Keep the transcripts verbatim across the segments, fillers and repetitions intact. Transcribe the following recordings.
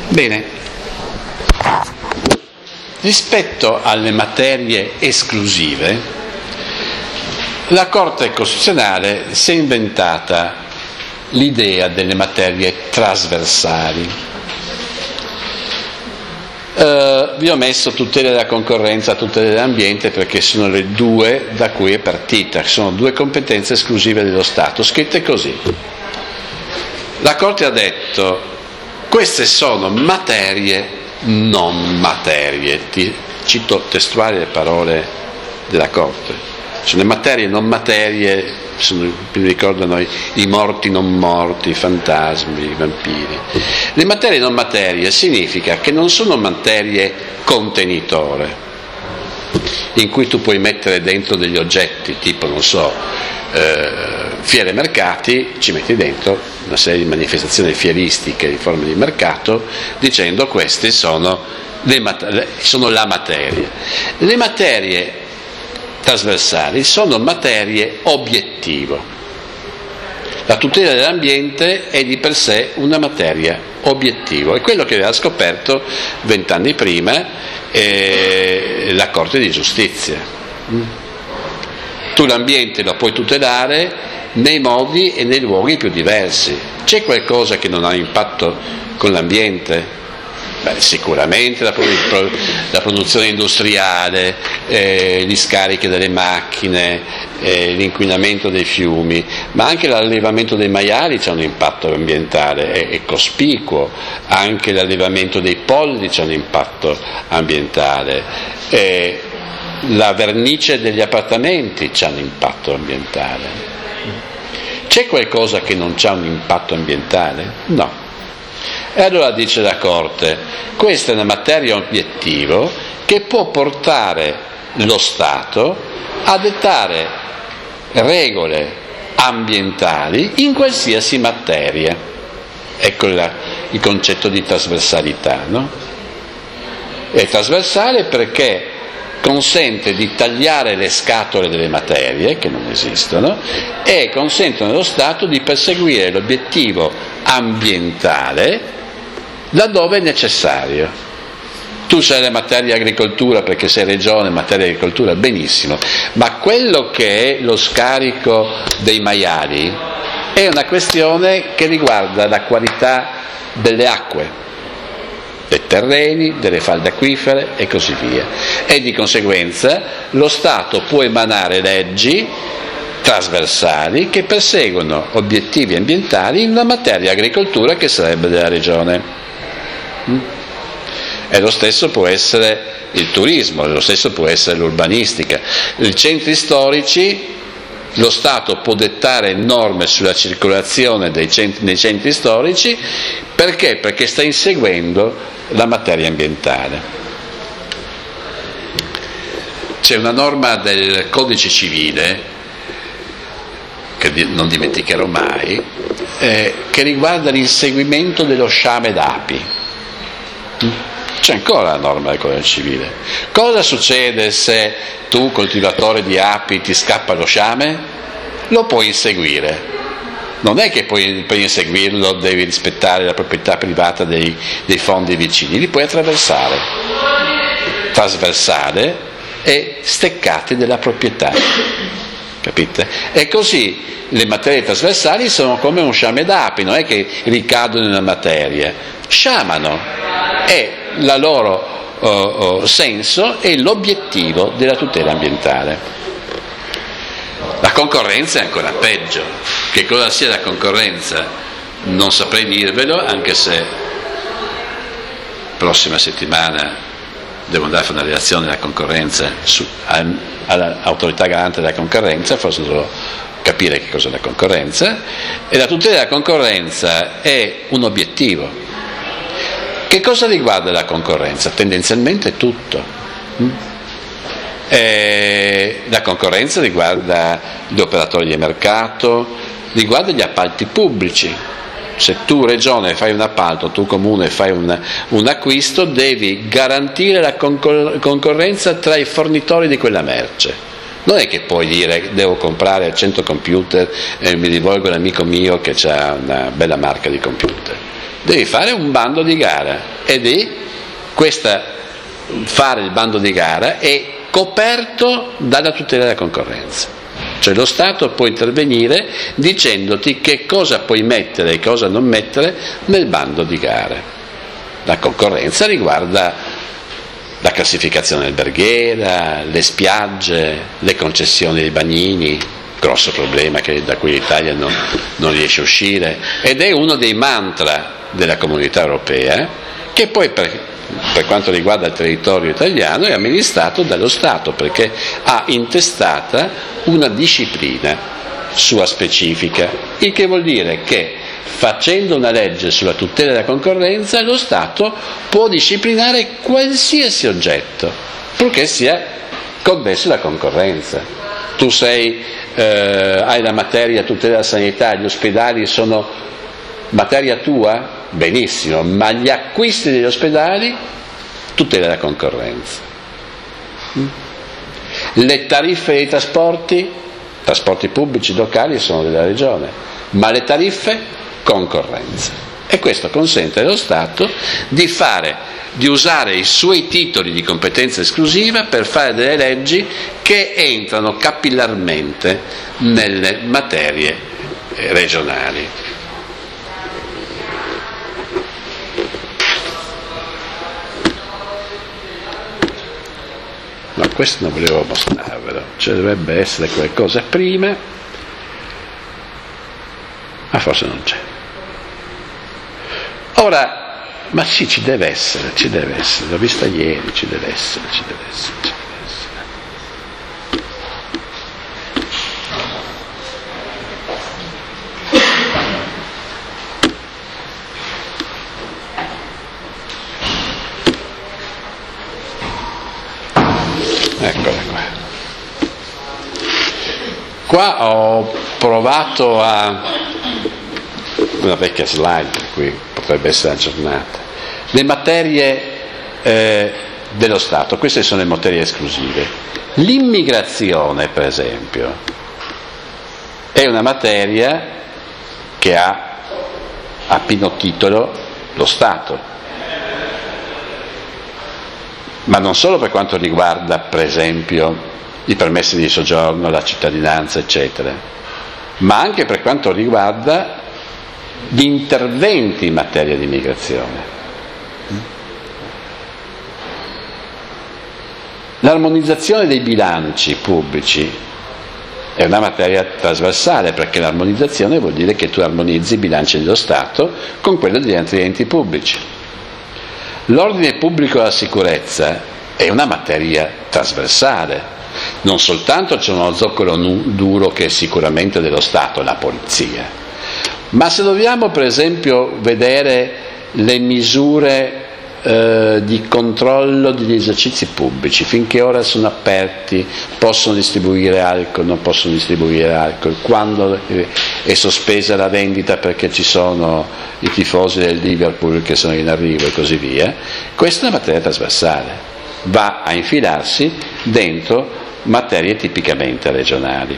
Bene, rispetto alle materie esclusive, la Corte Costituzionale si è inventata l'idea delle materie trasversali. Uh, vi ho messo tutela della concorrenza, tutela dell'ambiente, perché sono le due da cui è partita, sono due competenze esclusive dello Stato, scritte così. La Corte ha detto: queste sono materie non materie, ti cito testuali le parole della Corte. Sono le materie non materie, sono, mi ricordano i, i morti non morti, i fantasmi, i vampiri. Le materie non materie significa che non sono materie contenitore, in cui tu puoi mettere dentro degli oggetti, tipo, non so, eh, fiere e mercati, ci metti dentro una serie di manifestazioni fieristiche di forme di mercato, dicendo queste sono, le mat- sono la materia. Le materie trasversali sono materie obiettivo. La tutela dell'ambiente è di per sé una materia obiettivo, è quello che aveva scoperto vent'anni prima eh, la Corte di Giustizia. Tu l'ambiente lo puoi tutelare nei modi e nei luoghi più diversi. C'è qualcosa che non ha impatto con l'ambiente? Beh, sicuramente la, produ- la produzione industriale, eh, gli scarichi delle macchine, eh, l'inquinamento dei fiumi, ma anche l'allevamento dei maiali c'ha un impatto ambientale, è, è cospicuo, anche l'allevamento dei polli c'ha un impatto ambientale, eh, la vernice degli appartamenti c'ha un impatto ambientale. C'è qualcosa che non c'ha un impatto ambientale? No. E allora dice la Corte: questa è una materia obiettivo che può portare lo Stato a dettare regole ambientali in qualsiasi materia. Ecco la, il concetto di trasversalità, no? È trasversale perché consente di tagliare le scatole delle materie, che non esistono, e consentono allo Stato di perseguire l'obiettivo ambientale laddove è necessario. Tu sei la materia agricoltura perché sei regione, materia agricoltura, benissimo, ma quello che è lo scarico dei maiali è una questione che riguarda la qualità delle acque, dei terreni, delle falde acquifere e così via, e di conseguenza lo Stato può emanare leggi trasversali che perseguono obiettivi ambientali in una materia agricoltura che sarebbe della regione. E lo stesso può essere il turismo, lo stesso può essere l'urbanistica. I centri storici, lo Stato può dettare norme sulla circolazione dei centri, nei centri storici, perché? Perché sta inseguendo la materia ambientale. C'è una norma del Codice Civile, che non dimenticherò mai, eh, che riguarda l'inseguimento dello sciame d'api. C'è ancora la norma del Codice Civile. Cosa succede se tu, coltivatore di api, ti scappa lo sciame? Lo puoi inseguire. Non è che poi per inseguirlo devi rispettare la proprietà privata dei, dei fondi vicini, li puoi attraversare. Trasversale e steccati della proprietà. Capite? E così le materie trasversali sono come un sciame d'api, non è che ricadono in una materia, sciamano. E la loro uh, uh, senso è l'obiettivo della tutela ambientale. La concorrenza è ancora peggio. Che cosa sia la concorrenza non saprei dirvelo, anche se prossima settimana devo andare a fare una relazione della concorrenza su, a, all'autorità garante della concorrenza, forse dovrò capire che cos'è la concorrenza. E la tutela della concorrenza è un obiettivo. Che cosa riguarda la concorrenza? Tendenzialmente tutto. Eh, la concorrenza riguarda gli operatori di mercato, riguarda gli appalti pubblici. Se tu regione fai un appalto, tu comune fai un, un acquisto, devi garantire la concor- concorrenza tra i fornitori di quella merce. Non è che puoi dire devo comprare cento computer e mi rivolgo all'amico mio che ha una bella marca di computer. devi fare un bando di gara ed è questa, fare il bando di gara è coperto dalla tutela della concorrenza. Cioè lo Stato può intervenire dicendoti che cosa puoi mettere e cosa non mettere nel bando di gara. La concorrenza riguarda la classificazione alberghiera, le spiagge, le concessioni dei bagnini, grosso problema che, da cui l'Italia non, non riesce a uscire, ed è uno dei mantra della Comunità Europea che poi per, per quanto riguarda il territorio italiano è amministrato dallo Stato, perché ha intestata una disciplina sua specifica, il che vuol dire che facendo una legge sulla tutela della concorrenza lo Stato può disciplinare qualsiasi oggetto, purché sia connesso alla concorrenza. Tu sei, eh, hai la materia tutela della sanità, gli ospedali sono materia tua? Benissimo, ma gli acquisti degli ospedali tutela della concorrenza. Le tariffe dei trasporti, trasporti pubblici locali sono della Regione, ma le tariffe concorrenza. E questo consente allo Stato di fare, di usare i suoi titoli di competenza esclusiva per fare delle leggi che entrano capillarmente nelle materie regionali. No, questo non volevo mostrarvelo, cioè dovrebbe essere qualcosa prima, ma forse non c'è. Ora, ma sì, ci deve essere, ci deve essere, l'ho vista ieri, ci deve essere, ci deve essere, ci deve essere. Eccola qua. Qua ho provato a una vecchia slide, per cui potrebbe essere aggiornata. Le materie eh, dello Stato, queste sono le materie esclusive. L'immigrazione, per esempio, è una materia che ha a pieno titolo lo Stato, ma non solo per quanto riguarda, per esempio, i permessi di soggiorno, la cittadinanza, eccetera, ma anche per quanto riguarda gli interventi in materia di immigrazione. L'armonizzazione dei bilanci pubblici è una materia trasversale, perché l'armonizzazione vuol dire che tu armonizzi i bilanci dello Stato con quelli degli altri enti pubblici. L'ordine pubblico e la sicurezza è una materia trasversale. Non soltanto c'è uno zoccolo duro che è sicuramente dello Stato, la polizia, ma se dobbiamo per esempio vedere le misure eh, di controllo degli esercizi pubblici, finché ora sono aperti, possono distribuire alcol, non possono distribuire alcol, quando è sospesa la vendita perché ci sono i tifosi del Liverpool che sono in arrivo e così via, questa è una materia trasversale, va a infilarsi dentro materie tipicamente regionali.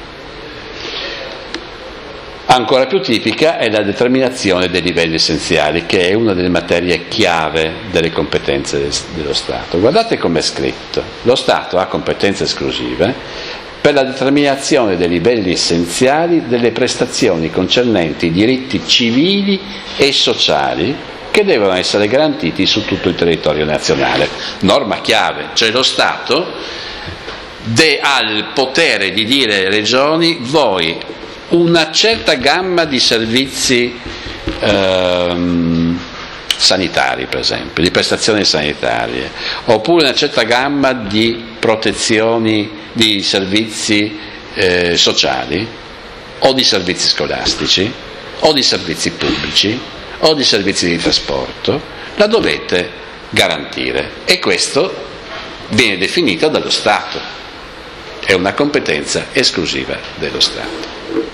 Ancora più tipica è la determinazione dei livelli essenziali, che è una delle materie chiave delle competenze dello Stato. Guardate come è scritto: lo Stato ha competenze esclusive per la determinazione dei livelli essenziali delle prestazioni concernenti i diritti civili e sociali che devono essere garantiti su tutto il territorio nazionale. Norma chiave, cioè lo Stato De, ha il potere di dire alle regioni: voi una certa gamma di servizi ehm, sanitari, per esempio, di prestazioni sanitarie, oppure una certa gamma di protezioni, di servizi eh, sociali, o di servizi scolastici, o di servizi pubblici, o di servizi di trasporto, la dovete garantire, e questo viene definito dallo Stato. È una competenza esclusiva dello Stato.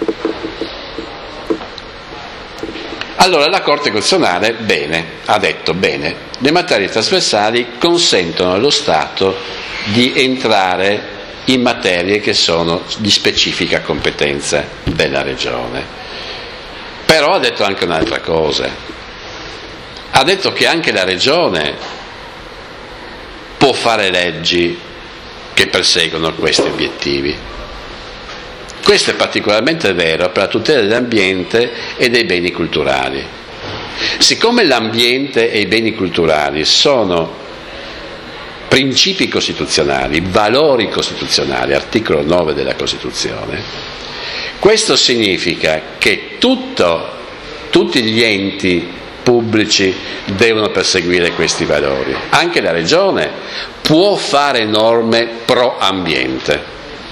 Allora la Corte Costituzionale, bene, ha detto bene, le materie trasversali consentono allo Stato di entrare in materie che sono di specifica competenza della Regione. Però ha detto anche un'altra cosa: ha detto che anche la regione può fare leggi che perseguono questi obiettivi. Questo è particolarmente vero per la tutela dell'ambiente e dei beni culturali. Siccome l'ambiente e i beni culturali sono principi costituzionali, valori costituzionali, articolo nove della Costituzione, questo significa che tutto, tutti gli enti pubblici devono perseguire questi valori. Anche la regione può fare norme pro ambiente,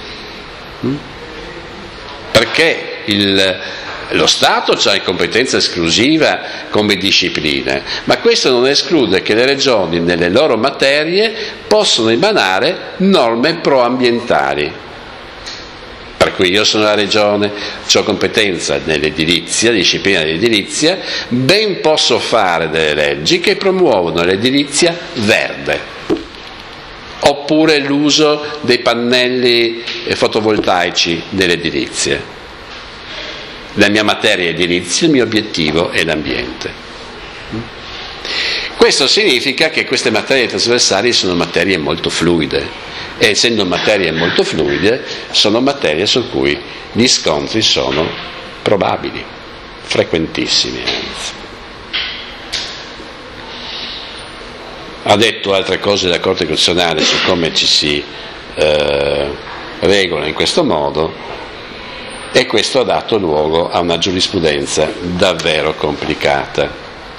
perché il, lo Stato ha competenza esclusiva come discipline, ma questo non esclude che le regioni nelle loro materie possono emanare norme proambientali. Per cui io sono la regione, ho competenza nell'edilizia, disciplina dell'edilizia, ben posso fare delle leggi che promuovono l'edilizia verde, oppure l'uso dei pannelli fotovoltaici dell'edilizia. La mia materia è edilizia, il mio obiettivo è l'ambiente. Questo significa che queste materie trasversali sono materie molto fluide, e essendo materie molto fluide sono materie su cui gli scontri sono probabili, frequentissimi anzi. Ha detto altre cose della Corte Costituzionale su come ci si eh, regola in questo modo, e questo ha dato luogo a una giurisprudenza davvero complicata.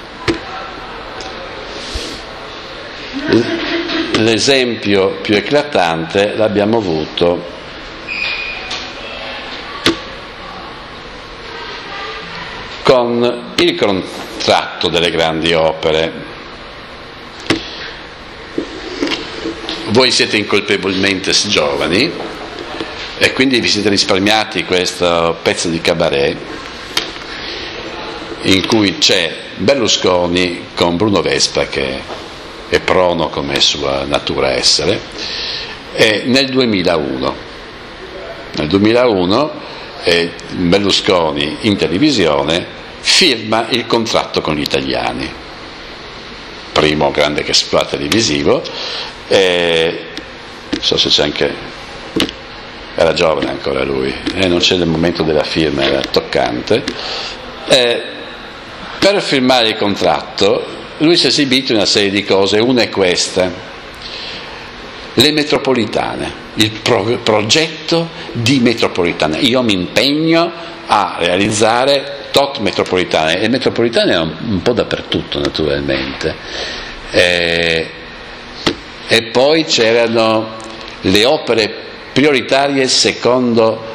L'esempio più eclatante l'abbiamo avuto con il contratto delle grandi opere. Voi siete incolpevolmente giovani e quindi vi siete risparmiati questo pezzo di cabaret in cui c'è Berlusconi con Bruno Vespa, che è prono come sua natura essere, e nel duemilauno nel duemilauno eh, Berlusconi in televisione firma il contratto con gli italiani, primo grande exploit televisivo, e non so se c'è anche, era giovane ancora lui, eh, non c'è nel momento della firma, era toccante. Eh, per firmare il contratto lui si è esibito in una serie di cose, una è questa: le metropolitane, il pro- progetto di metropolitane. Io mi impegno a realizzare tot metropolitane, e metropolitane erano un po' dappertutto naturalmente. Eh, e poi c'erano le opere prioritarie secondo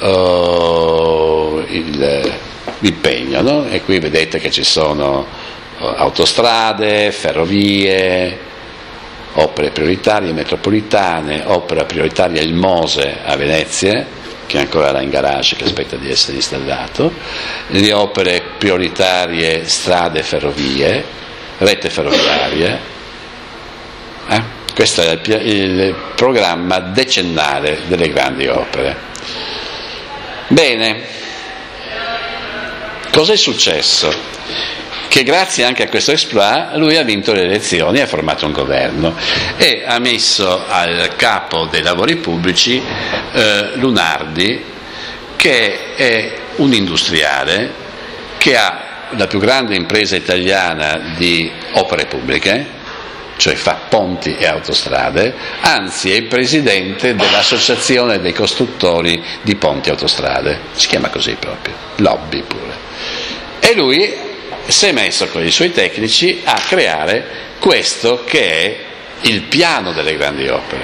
uh, il, l'impegno, no? E qui vedete che ci sono autostrade, ferrovie, opere prioritarie metropolitane, opera prioritaria il Mose a Venezia, che ancora era in garage, che aspetta di essere installato, le opere prioritarie strade e ferrovie, rete ferroviaria. Eh? Questo è il, il programma decennale delle grandi opere. Bene, cosa è successo? Che grazie anche a questo exploit lui ha vinto le elezioni, ha formato un governo e ha messo al capo dei lavori pubblici eh, Lunardi, che è un industriale che ha la più grande impresa italiana di opere pubbliche, cioè fa ponti e autostrade, anzi è il presidente dell'associazione dei costruttori di ponti e autostrade, si chiama così proprio, lobby pure. E lui si è messo con i suoi tecnici a creare questo che è il piano delle grandi opere.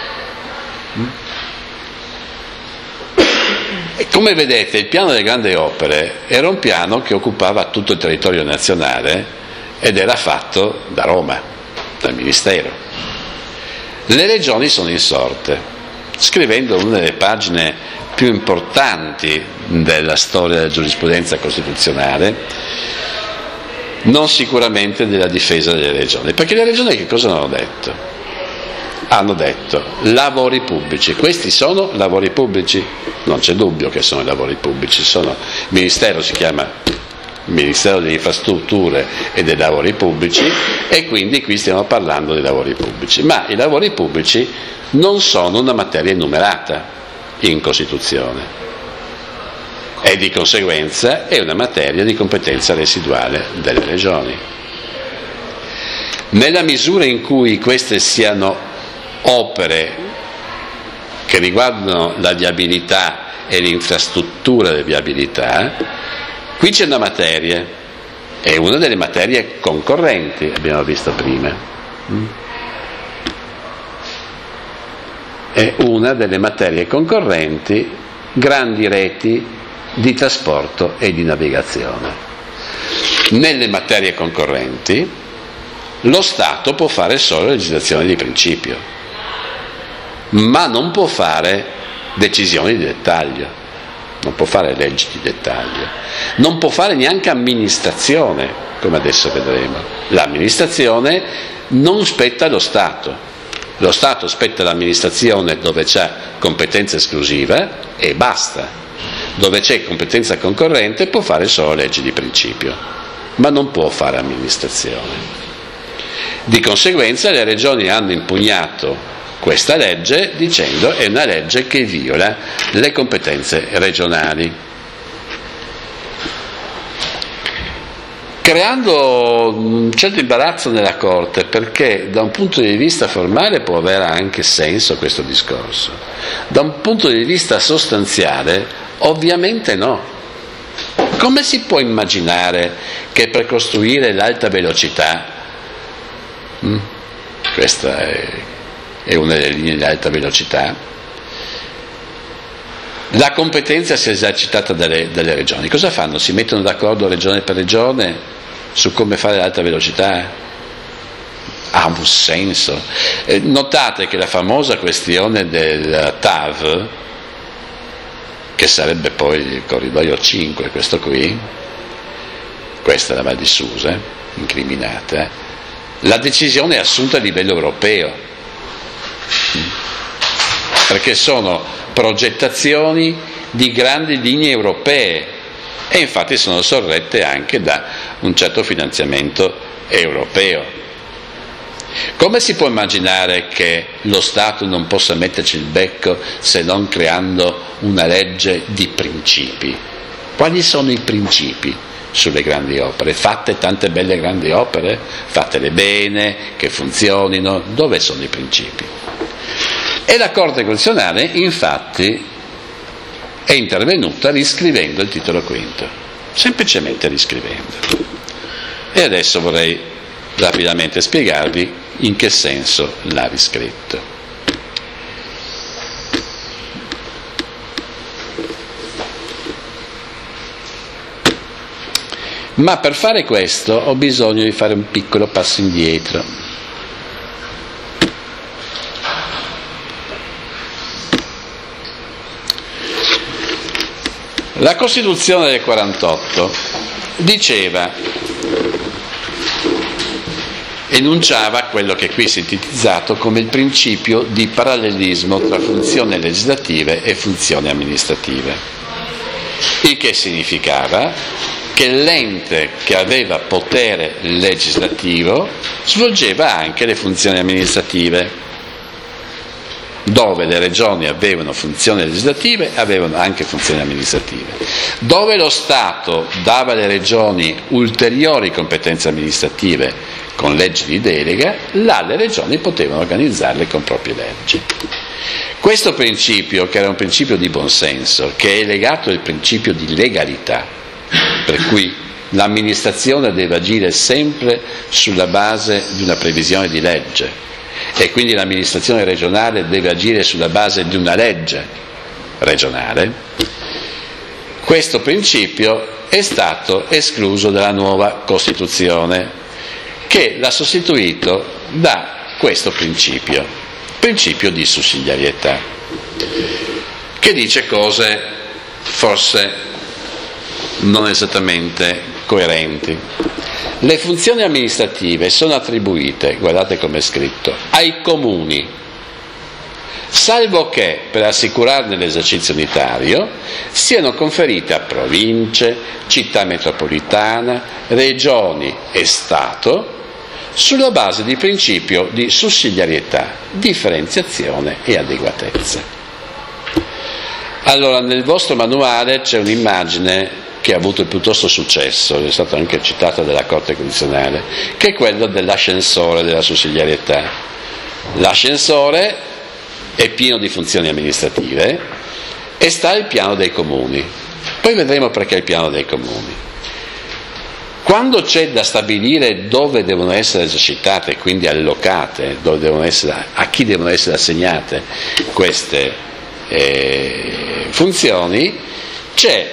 E come vedete, il piano delle grandi opere era un piano che occupava tutto il territorio nazionale ed era fatto da Roma, dal Ministero. Le regioni sono insorte, scrivendo una delle pagine più importanti della storia della giurisprudenza costituzionale, non sicuramente della difesa delle regioni, perché le regioni che cosa hanno detto? Hanno detto lavori pubblici, questi sono lavori pubblici, non c'è dubbio che sono lavori pubblici, sono, il ministero si chiama il Ministero delle Infrastrutture e dei Lavori Pubblici, e quindi qui stiamo parlando dei lavori pubblici. Ma i lavori pubblici non sono una materia enumerata in Costituzione e di conseguenza è una materia di competenza residuale delle regioni. Nella misura in cui queste siano opere che riguardano la viabilità e l'infrastruttura di viabilità, qui c'è una materia, è una delle materie concorrenti, abbiamo visto prima. È una delle materie concorrenti, grandi reti di trasporto e di navigazione. Nelle materie concorrenti lo Stato può fare solo legislazione di principio, ma non può fare decisioni di dettaglio, non può fare leggi di dettaglio, non può fare neanche amministrazione, come adesso vedremo. L'amministrazione non spetta allo Stato, lo Stato spetta all'amministrazione dove c'è competenza esclusiva e basta, dove c'è competenza concorrente può fare solo leggi di principio, ma non può fare amministrazione. Di conseguenza le regioni hanno impugnato questa legge dicendo è una legge che viola le competenze regionali, creando un certo imbarazzo nella Corte, perché da un punto di vista formale può avere anche senso questo discorso, da un punto di vista sostanziale ovviamente no. Come si può immaginare che per costruire l'alta velocità, mh, questa è è una delle linee di alta velocità, la competenza sia esercitata dalle, dalle regioni? Cosa fanno? Si mettono d'accordo regione per regione su come fare l'alta velocità? Ha un senso. Eh, notate che la famosa questione del T A V, che sarebbe poi il corridoio cinque, questo qui, questa è la Val di Susa, incriminata, la decisione è assunta a livello europeo, perché sono progettazioni di grandi linee europee e infatti sono sorrette anche da un certo finanziamento europeo. Come si può immaginare che lo Stato non possa metterci il becco se non creando una legge di principi? Quali sono i principi sulle grandi opere? Fatte tante belle grandi opere, fatele bene, che funzionino, dove sono i principi? E la Corte Costituzionale infatti è intervenuta riscrivendo il titolo quinto, semplicemente riscrivendo. E adesso vorrei rapidamente spiegarvi in che senso l'ha riscritto. Ma per fare questo ho bisogno di fare un piccolo passo indietro. La Costituzione del quarantotto diceva, enunciava quello che qui è sintetizzato come il principio di parallelismo tra funzioni legislative e funzioni amministrative, il che significava che l'ente che aveva potere legislativo svolgeva anche le funzioni amministrative. Dove le regioni avevano funzioni legislative, avevano anche funzioni amministrative. Dove lo Stato dava alle regioni ulteriori competenze amministrative con leggi di delega, là le regioni potevano organizzarle con proprie leggi. Questo principio, che era un principio di buonsenso, che è legato al principio di legalità, per cui l'amministrazione deve agire sempre sulla base di una previsione di legge, e quindi l'amministrazione regionale deve agire sulla base di una legge regionale, questo principio è stato escluso dalla nuova Costituzione, che l'ha sostituito da questo principio, principio di sussidiarietà, che dice cose forse non esattamente coerenti. Le funzioni amministrative sono attribuite, guardate come è scritto, ai comuni, salvo che per assicurarne l'esercizio unitario siano conferite a province, città metropolitana, regioni e Stato sulla base di principio di sussidiarietà, differenziazione e adeguatezza. Allora, nel vostro manuale c'è un'immagine che ha avuto piuttosto successo, è stata anche citata dalla Corte Costituzionale, che è quella dell'ascensore della sussidiarietà. L'ascensore è pieno di funzioni amministrative e sta il piano dei comuni. Poi vedremo perché il piano dei comuni. Quando c'è da stabilire dove devono essere esercitate, quindi allocate, dove devono essere, a chi devono essere assegnate queste eh, funzioni, c'è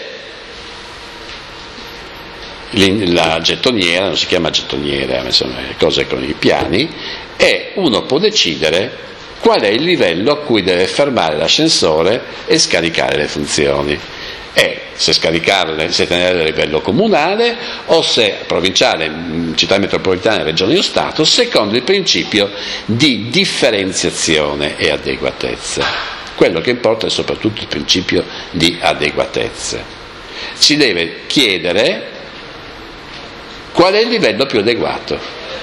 la gettoniera, non si chiama gettoniera, ma sono le cose con i piani, e uno può decidere qual è il livello a cui deve fermare l'ascensore e scaricare le funzioni. E se scaricarle, se tenerle a livello comunale o se provinciale, città metropolitana, regione o Stato, secondo il principio di differenziazione e adeguatezza. Quello che importa è soprattutto il principio di adeguatezza. Si deve chiedere qual è il livello più adeguato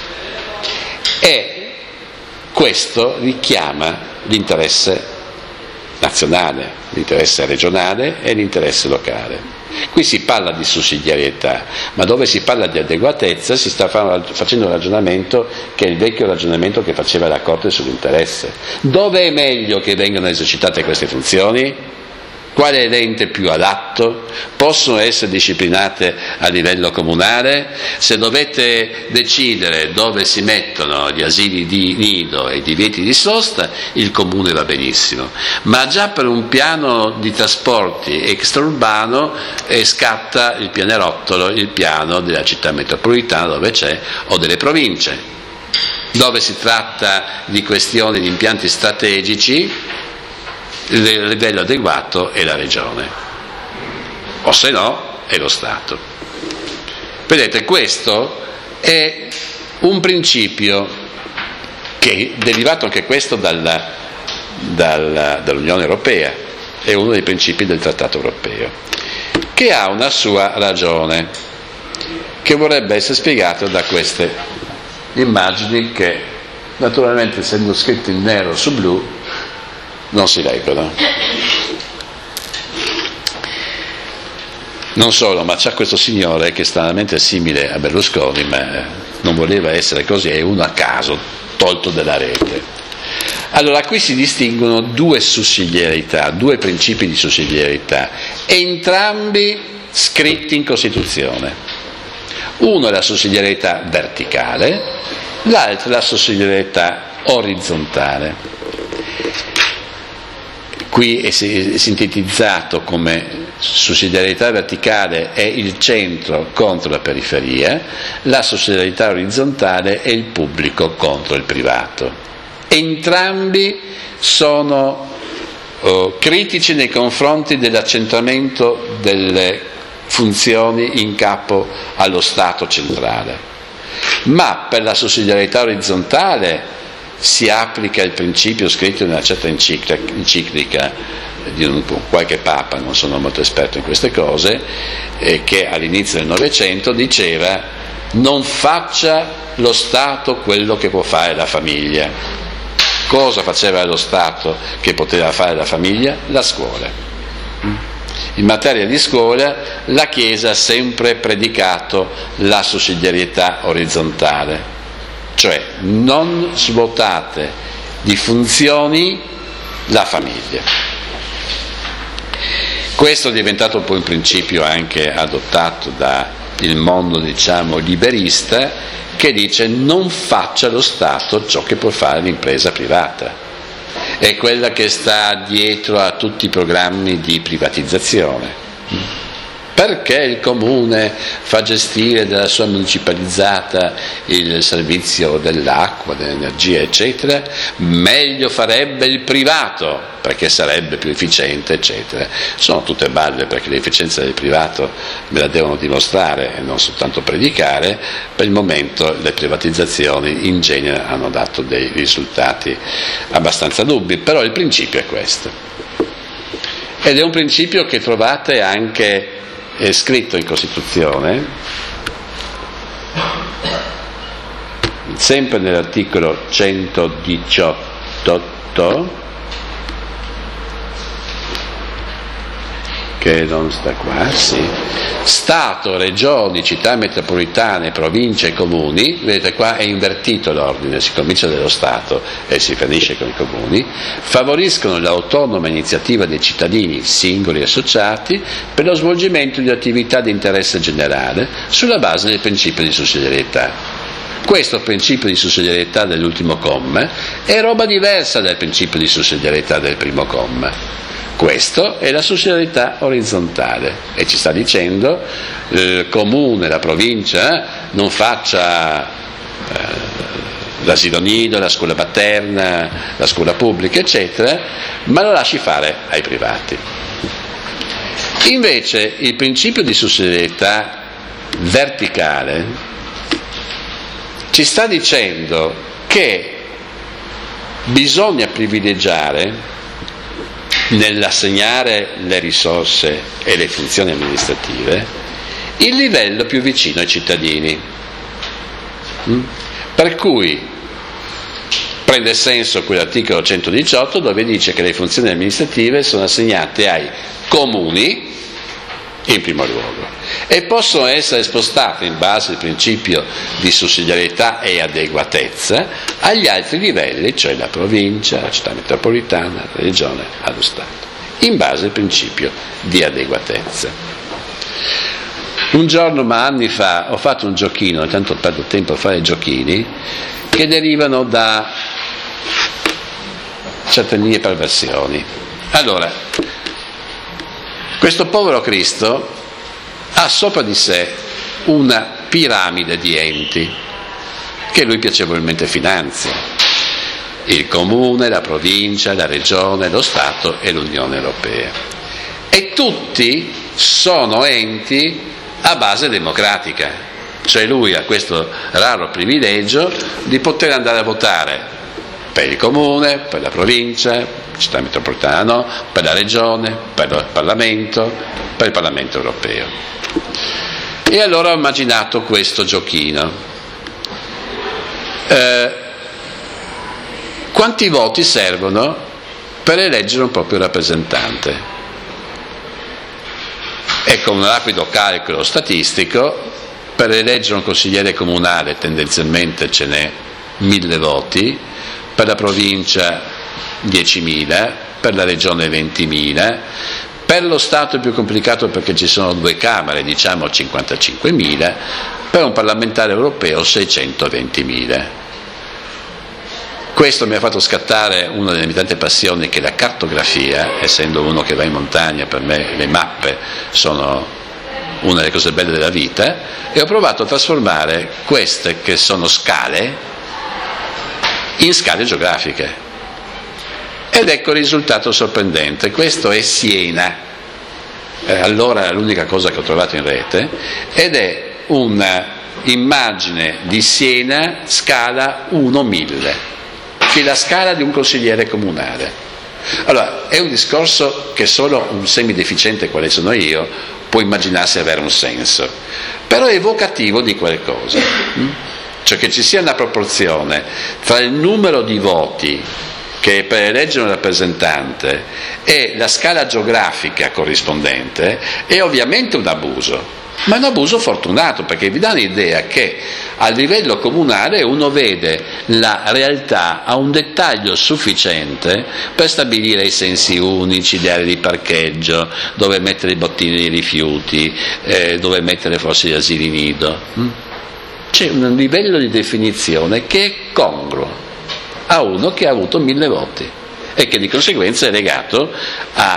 e questo richiama l'interesse nazionale, l'interesse regionale e l'interesse locale. Qui si parla di sussidiarietà, ma dove si parla di adeguatezza si sta facendo un ragionamento che è il vecchio ragionamento che faceva la Corte sull'interesse. Dove è meglio che vengano esercitate queste funzioni? Qual è l'ente più adatto? Possono essere disciplinate a livello comunale? Se dovete decidere dove si mettono gli asili di nido e i divieti di sosta, il comune va benissimo, ma già per un piano di trasporti extraurbano eh, scatta il pianerottolo, il piano della città metropolitana dove c'è, o delle province. Dove si tratta di questioni di impianti strategici, il livello adeguato è la regione, o se no è lo Stato. Vedete, questo è un principio che è derivato anche questo dalla, dalla, dall'Unione Europea, è uno dei principi del Trattato Europeo, che ha una sua ragione, che vorrebbe essere spiegato da queste immagini che, naturalmente, essendo scritte in nero su blu, non si leggono. Non solo, ma c'è questo signore che è stranamente simile a Berlusconi, ma non voleva essere così, è uno a caso, tolto dalla rete. Allora, qui si distinguono due sussidiarietà, due principi di sussidiarietà, entrambi scritti in Costituzione. Uno è la sussidiarietà verticale, l'altro è la sussidiarietà orizzontale. Qui è sintetizzato come sussidiarietà verticale è il centro contro la periferia, la sussidiarietà orizzontale è il pubblico contro il privato. Entrambi sono oh, critici nei confronti dell'accentramento delle funzioni in capo allo Stato centrale, ma per la sussidiarietà orizzontale si applica il principio scritto in una certa enciclica di un, qualche papa, non sono molto esperto in queste cose, eh, che all'inizio del Novecento diceva: non faccia lo Stato quello che può fare la famiglia. Cosa faceva lo Stato che poteva fare la famiglia? La scuola. In materia di scuola la Chiesa ha sempre predicato la sussidiarietà orizzontale, cioè non svuotate di funzioni la famiglia. Questo è diventato poi un principio anche adottato dal mondo, diciamo, liberista, che dice: non faccia lo Stato ciò che può fare l'impresa privata. È quella che sta dietro a tutti i programmi di privatizzazione. perché il comune fa gestire dalla sua municipalizzata il servizio dell'acqua, dell'energia, eccetera, meglio farebbe il privato, perché sarebbe più efficiente, eccetera. Sono tutte balle, perché l'efficienza del privato me la devono dimostrare e non soltanto predicare. Per il momento le privatizzazioni in genere hanno dato dei risultati abbastanza dubbi, però il principio è questo. Ed è un principio che trovate anche è scritto in Costituzione, sempre nell'articolo centodiciotto, che non sta qua, sì. Stato, regioni, città metropolitane, province e comuni, vedete qua è invertito l'ordine, si comincia dallo Stato e si finisce con i comuni, favoriscono l'autonoma iniziativa dei cittadini, singoli e associati, per lo svolgimento di attività di interesse generale sulla base del principio di sussidiarietà. Questo principio di sussidiarietà dell'ultimo comma è roba diversa dal principio di sussidiarietà del primo comma. Questo è la sussidiarietà orizzontale e ci sta dicendo il comune, la provincia non faccia eh, l'asilo nido, la scuola paterna, la scuola pubblica, eccetera, ma lo lasci fare ai privati. Invece il principio di sussidiarietà verticale ci sta dicendo che bisogna privilegiare nell'assegnare le risorse e le funzioni amministrative il livello più vicino ai cittadini. Per cui prende senso quell'articolo centodiciotto dove dice che le funzioni amministrative sono assegnate ai comuni in primo luogo e possono essere spostate in base al principio di sussidiarietà e adeguatezza agli altri livelli, cioè la provincia, la città metropolitana, la regione, allo Stato, in base al principio di adeguatezza. Un giorno, ma anni fa, ho fatto un giochino, intanto perdo tempo a fare giochini, che derivano da certe mie perversioni. Allora, questo povero Cristo ha sopra di sé una piramide di enti che lui piacevolmente finanzia: il comune, la provincia, la regione, lo Stato e l'Unione Europea. E tutti sono enti a base democratica, cioè lui ha questo raro privilegio di poter andare a votare per il comune, per la provincia, città metropolitana no, per la regione, per il Parlamento, per il Parlamento europeo. E allora ho immaginato questo giochino. Eh, quanti voti servono per eleggere un proprio rappresentante? E con un rapido calcolo statistico, per eleggere un consigliere comunale tendenzialmente ce n'è mille voti, per la provincia diecimila, per la regione ventimila, per lo Stato è più complicato perché ci sono due camere, diciamo cinquantacinquemila, per un parlamentare europeo seicentoventimila. Questo mi ha fatto scattare una delle mie tante passioni, che è la cartografia. Essendo uno che va in montagna, per me le mappe sono una delle cose belle della vita, e ho provato a trasformare queste, che sono scale, in scale geografiche. Ed ecco il risultato sorprendente. Questo è Siena, eh, allora è l'unica cosa che ho trovato in rete, ed è un'immagine di Siena scala uno mille, che è la scala di un consigliere comunale. Allora, è un discorso che solo un semideficiente quale sono io può immaginarsi avere un senso, però è evocativo di qualcosa, cioè che ci sia una proporzione tra il numero di voti che per eleggere un rappresentante e la scala geografica corrispondente è ovviamente un abuso, ma è un abuso fortunato, perché vi dà l'idea che a livello comunale uno vede la realtà a un dettaglio sufficiente per stabilire i sensi unici, le aree di parcheggio, dove mettere i bottini di rifiuti, eh, dove mettere forse gli asili nido. C'è un livello di definizione che è congruo a uno che ha avuto mille voti e che di conseguenza è legato a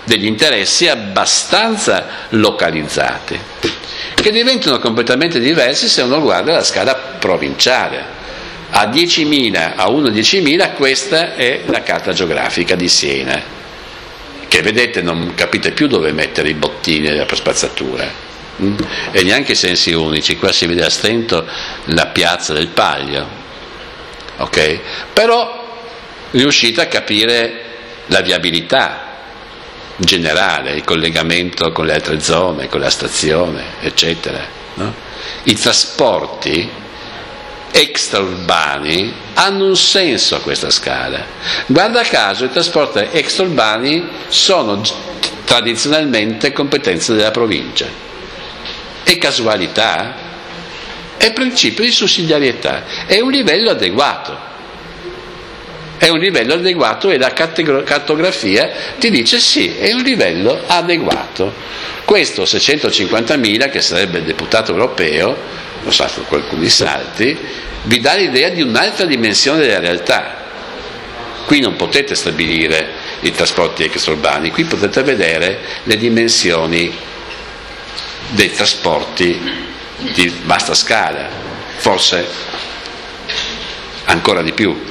degli interessi abbastanza localizzati, che diventano completamente diversi se uno guarda la scala provinciale. A diecimila, a uno a diecimila, questa è la carta geografica di Siena, che vedete non capite più dove mettere i bottini della spazzatura, mm? e neanche i sensi unici. Qua si vede a stento la piazza del Paglio, ok? Però riuscite a capire la viabilità generale, il collegamento con le altre zone, con la stazione, eccetera, no? I trasporti extraurbani hanno un senso a questa scala. Guarda caso, i trasporti extraurbani sono tradizionalmente competenza della provincia. È casualità? È principio di sussidiarietà, è un livello adeguato. È un livello adeguato e la cartografia ti dice sì, è un livello adeguato. Questo seicentocinquantamila, che sarebbe il deputato europeo, lo sa su alcuni salti, vi dà l'idea di un'altra dimensione della realtà. Qui non potete stabilire i trasporti extraurbani, qui potete vedere le dimensioni dei trasporti di vasta scala, forse ancora di più.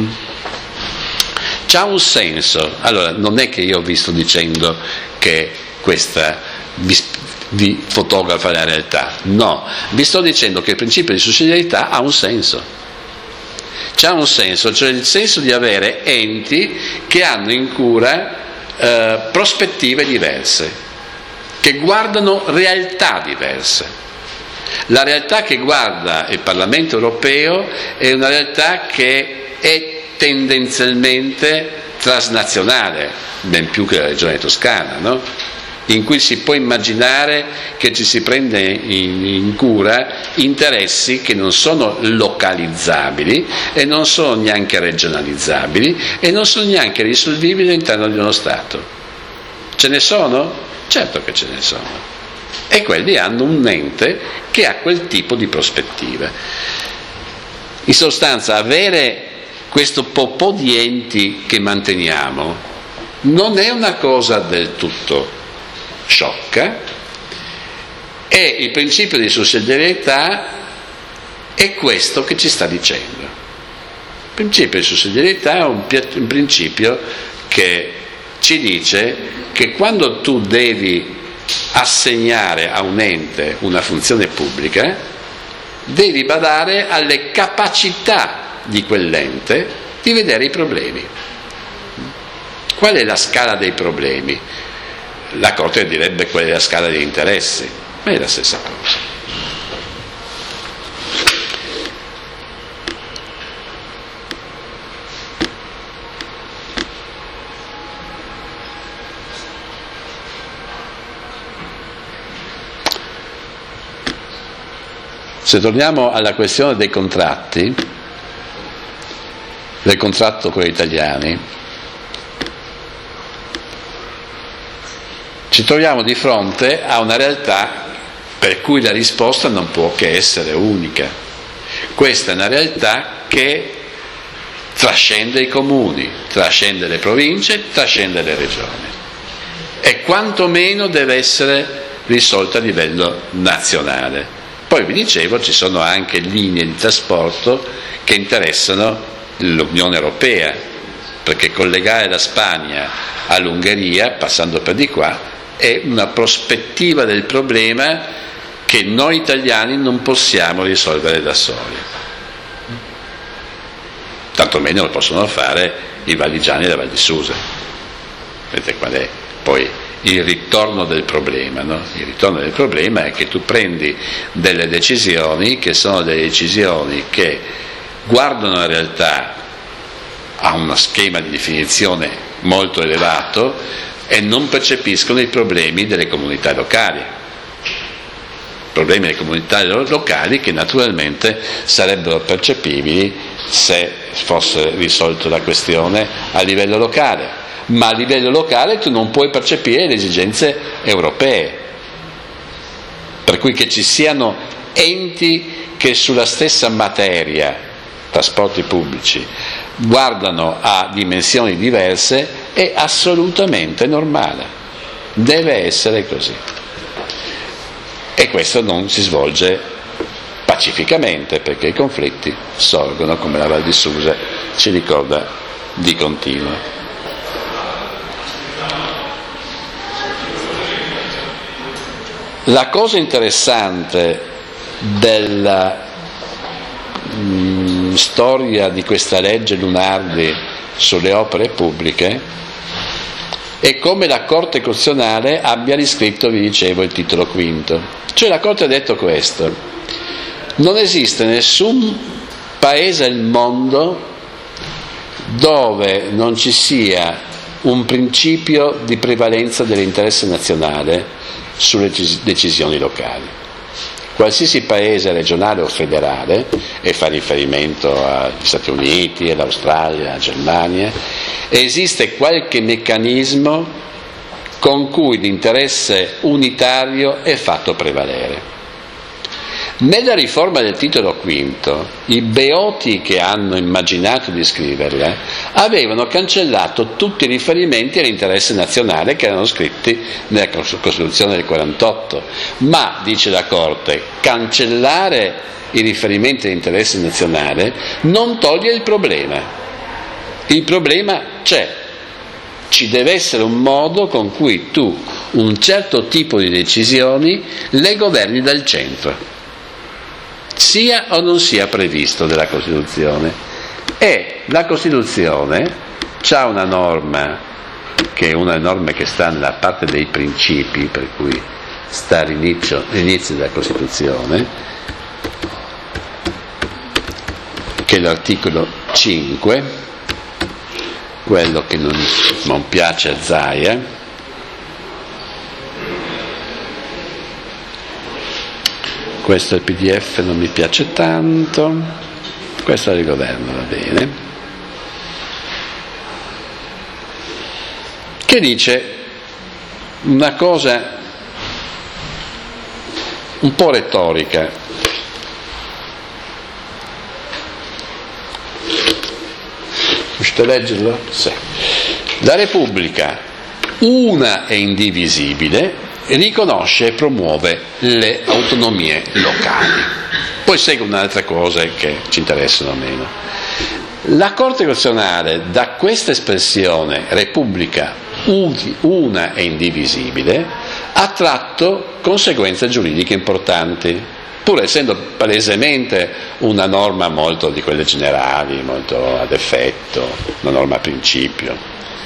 C'ha un senso. Allora, non è che io vi sto dicendo che questa vi, vi fotografa la realtà, no, vi sto dicendo che il principio di sussidiarietà ha un senso. C'ha un senso, cioè il senso di avere enti che hanno in cura eh, prospettive diverse, che guardano realtà diverse. La realtà che guarda il Parlamento europeo è una realtà che è tendenzialmente transnazionale, ben più che la regione toscana, no? In cui si può immaginare che ci si prende in, in cura interessi che non sono localizzabili e non sono neanche regionalizzabili e non sono neanche risolvibili all'interno di uno Stato. Ce ne sono? Certo che ce ne sono. E quelli hanno un ente che ha quel tipo di prospettive. In sostanza, avere questo po' di enti che manteniamo non è una cosa del tutto sciocca, e il principio di sussidiarietà è questo che ci sta dicendo. Il principio di sussidiarietà è un, un principio che ci dice che quando tu devi assegnare a un ente una funzione pubblica, devi badare alle capacità di quell'ente di vedere i problemi. Qual è la scala dei problemi? La Corte direbbe qual è la scala degli interessi, ma è la stessa cosa. Se torniamo alla questione dei contratti, del contratto con gli italiani, ci troviamo di fronte a una realtà per cui la risposta non può che essere unica. Questa è una realtà che trascende i comuni, trascende le province, trascende le regioni e quantomeno deve essere risolta a livello nazionale. Poi vi dicevo, ci sono anche linee di trasporto che interessano l'Unione Europea, perché collegare la Spagna all'Ungheria, passando per di qua, è una prospettiva del problema che noi italiani non possiamo risolvere da soli. Tanto meno lo possono fare i valligiani della Val di Susa. Vedete qual è poi il ritorno del problema, no? Il ritorno del problema è che tu prendi delle decisioni che sono delle decisioni che guardano la realtà a uno schema di definizione molto elevato e non percepiscono i problemi delle comunità locali. Problemi delle comunità locali che naturalmente sarebbero percepibili se fosse risolta la questione a livello locale. Ma a livello locale tu non puoi percepire le esigenze europee, per cui che ci siano enti che sulla stessa materia, trasporti pubblici, guardano a dimensioni diverse è assolutamente normale. Deve essere così. E questo non si svolge pacificamente, perché i conflitti sorgono, come la Val di Susa ci ricorda di continuo. La cosa interessante della mh, storia di questa legge Lunardi sulle opere pubbliche è come la Corte Costituzionale abbia riscritto, vi dicevo, il titolo quinto. Cioè la Corte ha detto questo: non esiste nessun paese al mondo dove non ci sia un principio di prevalenza dell'interesse nazionale sulle decisioni locali. Qualsiasi paese regionale o federale, e fa riferimento agli Stati Uniti, all'Australia, alla Germania, esiste qualche meccanismo con cui l'interesse unitario è fatto prevalere. Nella riforma del titolo quinto, i beoti che hanno immaginato di scriverla avevano cancellato tutti i riferimenti all'interesse nazionale che erano scritti nella Costituzione del quarantotto. Ma, dice la Corte, cancellare i riferimenti all'interesse nazionale non toglie il problema. Il problema c'è. Ci deve essere un modo con cui tu un certo tipo di decisioni le governi dal centro, sia o non sia previsto dalla Costituzione. E la Costituzione c'ha una norma, che è una delle norme che sta nella parte dei principi, per cui sta all'inizio, all'inizio della Costituzione, che è l'articolo cinque, quello che non, non piace a Zaia. Questo è il P D F, non mi piace tanto, questo è il governo, va bene, che dice una cosa un po' retorica. Riuscite a leggerlo? Sì. La Repubblica, una e indivisibile, riconosce e promuove le autonomie locali. Poi segue un'altra cosa che ci interessano meno. La Corte Costituzionale, da questa espressione Repubblica una e indivisibile, ha tratto conseguenze giuridiche importanti, pur essendo palesemente una norma molto di quelle generali, molto ad effetto, una norma a principio.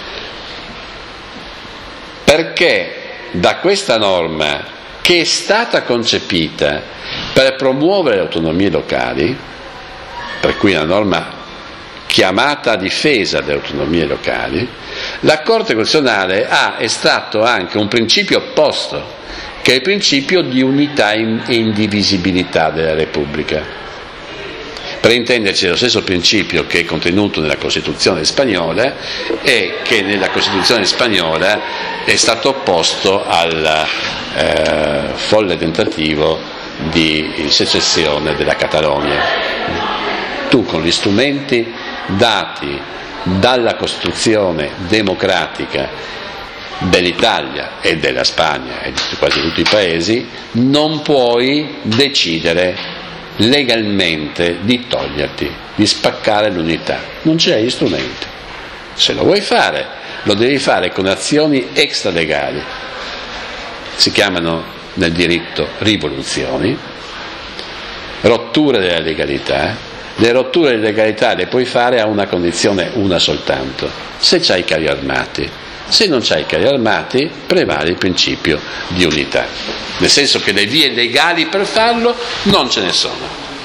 Perché da questa norma, che è stata concepita per promuovere le autonomie locali, per cui una norma chiamata a difesa delle autonomie locali, la Corte Costituzionale ha estratto anche un principio opposto, che è il principio di unità e indivisibilità della Repubblica. Per intenderci, è lo stesso principio che è contenuto nella Costituzione spagnola e che nella Costituzione spagnola è stato opposto al eh, folle tentativo di secessione della Catalogna. Tu, con gli strumenti dati dalla Costituzione democratica dell'Italia e della Spagna e di quasi tutti i paesi, non puoi decidere legalmente di toglierti, di spaccare l'unità. Non c'è gli strumenti. Se lo vuoi fare, lo devi fare con azioni extralegali. Si chiamano nel diritto rivoluzioni, rotture della legalità. Le rotture della legalità le puoi fare a una condizione, una soltanto: se c'hai i carri armati. Se non c'hai i carri armati, prevale il principio di unità, nel senso che le vie legali per farlo non ce ne sono.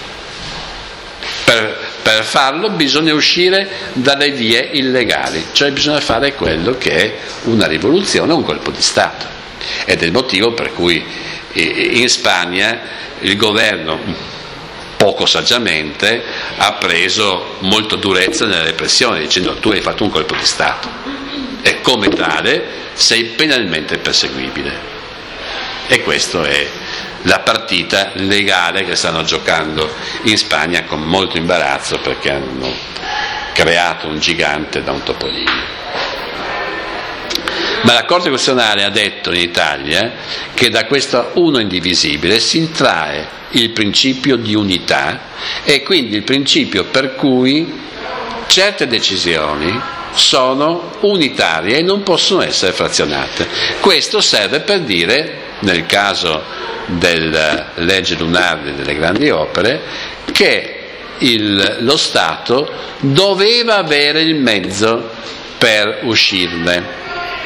Per, per farlo bisogna uscire dalle vie illegali, cioè bisogna fare quello che è una rivoluzione, un colpo di Stato. Ed è il motivo per cui in Spagna il governo, poco saggiamente, ha preso molta durezza nella repressione, dicendo: tu hai fatto un colpo di Stato e come tale sei penalmente perseguibile. E questa è la partita legale che stanno giocando in Spagna con molto imbarazzo, perché hanno creato un gigante da un topolino. Ma la Corte Costituzionale ha detto in Italia che da questo uno indivisibile si trae il principio di unità e quindi il principio per cui certe decisioni sono unitarie e non possono essere frazionate. Questo serve per dire, nel caso della legge Lunardi delle grandi opere, che il, lo Stato doveva avere il mezzo per uscirne.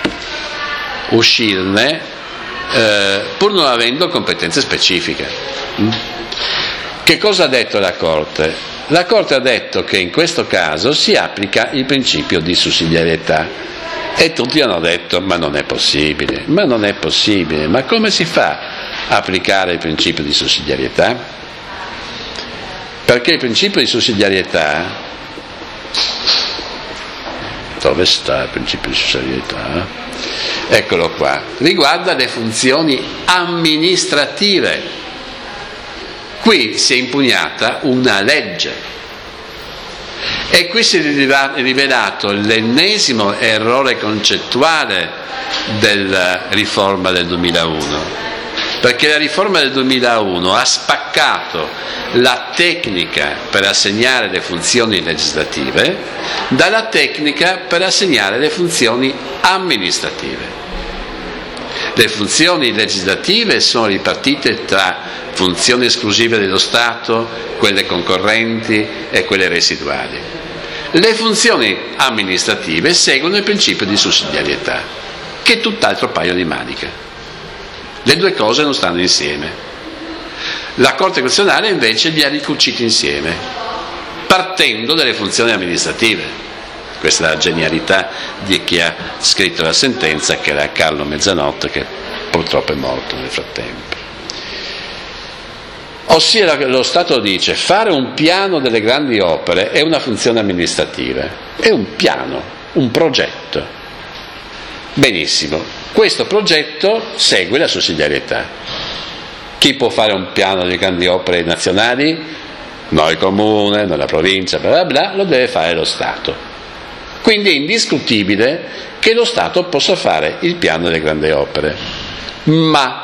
uscirne eh, pur non avendo competenze specifiche. Che cosa ha detto la Corte? La Corte ha detto che in questo caso si applica il principio di sussidiarietà e tutti hanno detto ma non è possibile, ma non è possibile, ma come si fa a applicare il principio di sussidiarietà? Perché il principio di sussidiarietà, dove sta il principio di sussidiarietà? Eccolo qua, riguarda le funzioni amministrative. Qui si è impugnata una legge e qui si è rivelato l'ennesimo errore concettuale della riforma del duemilauno, perché la riforma del duemilauno ha spaccato la tecnica per assegnare le funzioni legislative dalla tecnica per assegnare le funzioni amministrative. Le funzioni legislative sono ripartite tra funzioni esclusive dello Stato, quelle concorrenti e quelle residuali. Le funzioni amministrative seguono il principio di sussidiarietà, che è tutt'altro paio di maniche. Le due cose non stanno insieme. La Corte Costituzionale invece li ha ricuciti insieme, partendo dalle funzioni amministrative. Questa è la genialità di chi ha scritto la sentenza, che era Carlo Mezzanotte, che purtroppo è morto nel frattempo. Ossia, lo Stato dice: fare un piano delle grandi opere è una funzione amministrativa, è un piano, un progetto. Benissimo, questo progetto segue la sussidiarietà. Chi può fare un piano delle grandi opere nazionali? Noi comune, noi la provincia, bla bla bla, lo deve fare lo Stato. Quindi è indiscutibile che lo Stato possa fare il piano delle grandi opere, ma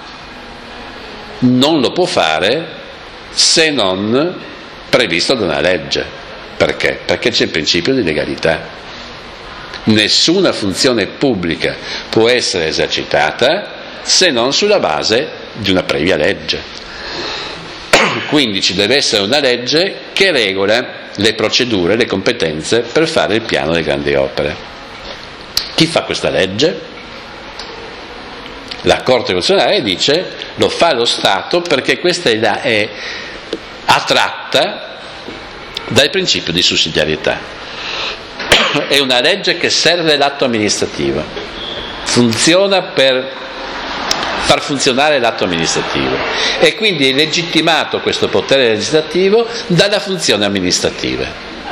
non lo può fare se non previsto da una legge. Perché? Perché c'è il principio di legalità. Nessuna funzione pubblica può essere esercitata se non sulla base di una previa legge. Quindi ci deve essere una legge che regola le procedure, le competenze per fare il piano delle grandi opere. Chi fa questa legge? La Corte Costituzionale dice: lo fa lo Stato, perché questa è, la, è attratta dal principio di sussidiarietà. È una legge che serve l'atto amministrativo, funziona per far funzionare l'atto amministrativo e quindi è legittimato questo potere legislativo dalla funzione amministrativa.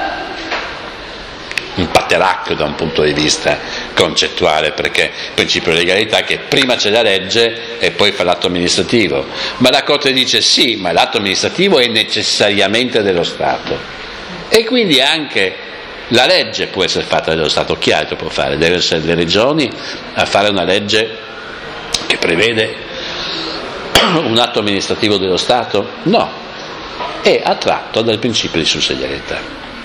Un pateracchio da un punto di vista concettuale, perché il principio di legalità è che prima c'è la legge e poi fa l'atto amministrativo, ma la Corte dice sì, ma l'atto amministrativo è necessariamente dello Stato e quindi anche la legge può essere fatta dallo Stato. Chi altro può fare? Deve essere le regioni a fare una legge che prevede un atto amministrativo dello Stato? No, è attratto dal principio di sussidiarietà.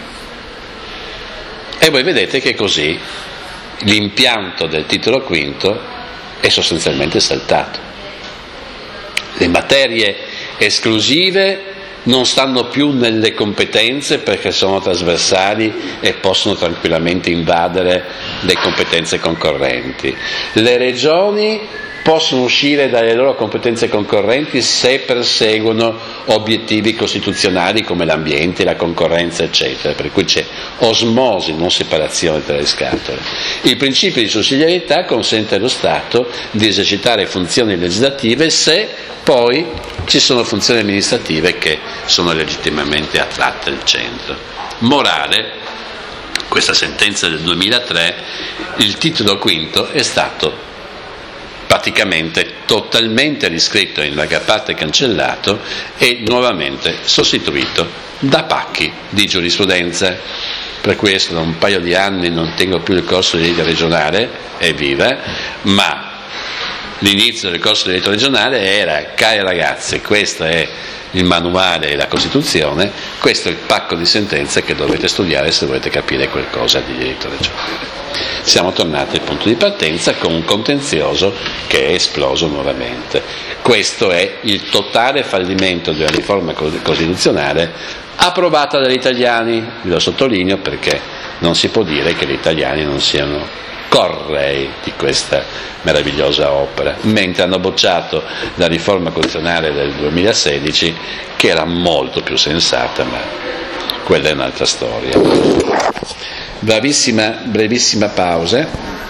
E voi vedete che così l'impianto del titolo quinto è sostanzialmente saltato. Le materie esclusive non stanno più nelle competenze perché sono trasversali e possono tranquillamente invadere le competenze concorrenti. Le regioni possono uscire dalle loro competenze concorrenti se perseguono obiettivi costituzionali come l'ambiente, la concorrenza, eccetera, per cui c'è osmosi, non separazione tra le scatole. Il principio di sussidiarietà consente allo Stato di esercitare funzioni legislative se poi ci sono funzioni amministrative che sono legittimamente attratte al centro. Morale, questa sentenza del duemilatré, il titolo quinto è stato praticamente totalmente riscritto, in larga parte cancellato e nuovamente sostituito da pacchi di giurisprudenza. per questo da un paio di anni non tengo più il corso di diritto regionale, evviva, ma l'inizio del corso di diritto regionale era: cari ragazzi, questo è il manuale e la Costituzione, questo è il pacco di sentenze che dovete studiare se volete capire qualcosa di diritto regionale. Siamo tornati al punto di partenza con un contenzioso che è esploso nuovamente. Questo è il totale fallimento di una riforma costituzionale approvata dagli italiani. Vi lo sottolineo perché non si può dire che gli italiani non siano correi di questa meravigliosa opera, mentre hanno bocciato la riforma costituzionale del duemilasedici, che era molto più sensata, ma quella è un'altra storia. Bravissima, brevissima pausa.